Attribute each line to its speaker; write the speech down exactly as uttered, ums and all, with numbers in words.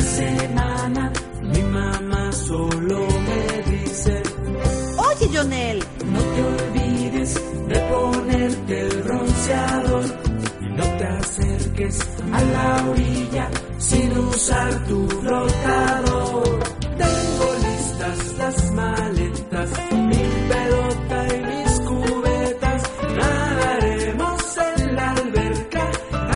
Speaker 1: semana mi mamá solo me dice:
Speaker 2: Oye, Jonel,
Speaker 1: no te olvides de ponerte el bronceador y no te acerques a la orilla sin usar tu flotador.